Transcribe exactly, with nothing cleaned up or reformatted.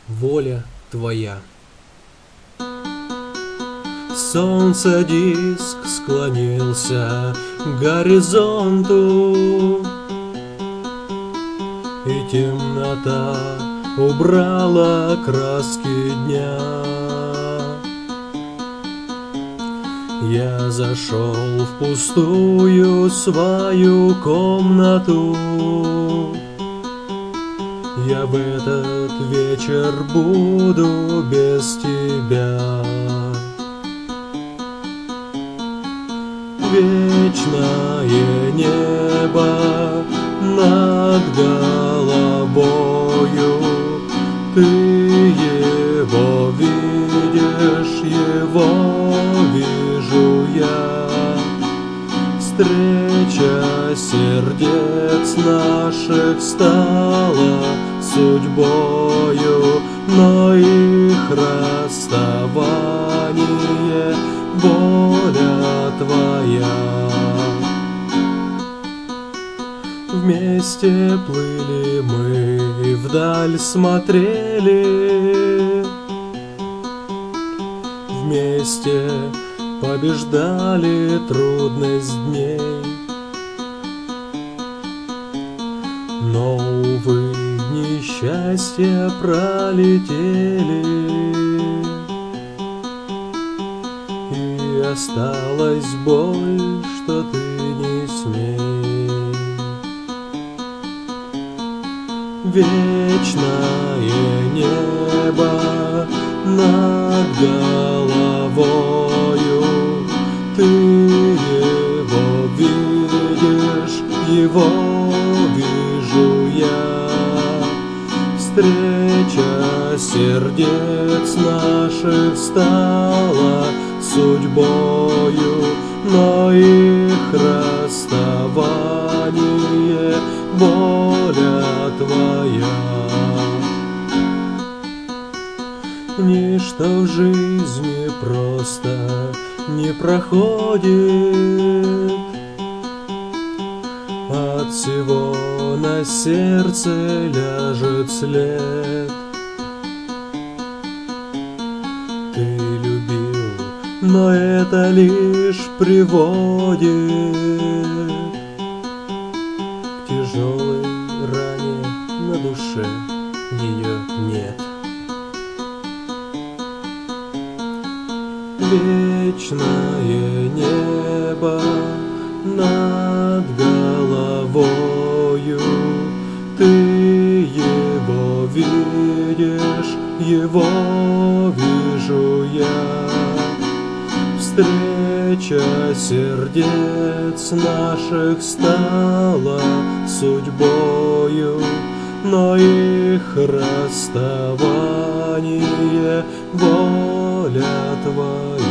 воля твоя. Солнце диск склонился к горизонту, и темнота убрала краски дня. Я зашел в пустую свою комнату. Я в этот вечер буду без тебя. Вечное небо над головою, ты его видишь, его вижу я. Встреча сердец наших стала судьбою, но их расставание — воля твоя. Вместе плыли мы и вдаль смотрели, вместе побеждали трудность дней. Но, увы, несчастья пролетели, и осталась боль, что ты не смей. Вечное небо над головою, ты его видишь, его вижу я. Встреча сердец наших стала судьбою, но их расставание — воля твоя. Ничто в жизни просто не проходит, от всего на сердце ляжет след. Ты любил, но это лишь приводит к тяжелой ране на душе, ее нет. Вечное небо над головою, ты его видишь, его вижу я. Встреча сердец наших стала судьбою, но их расставание — воля твоя.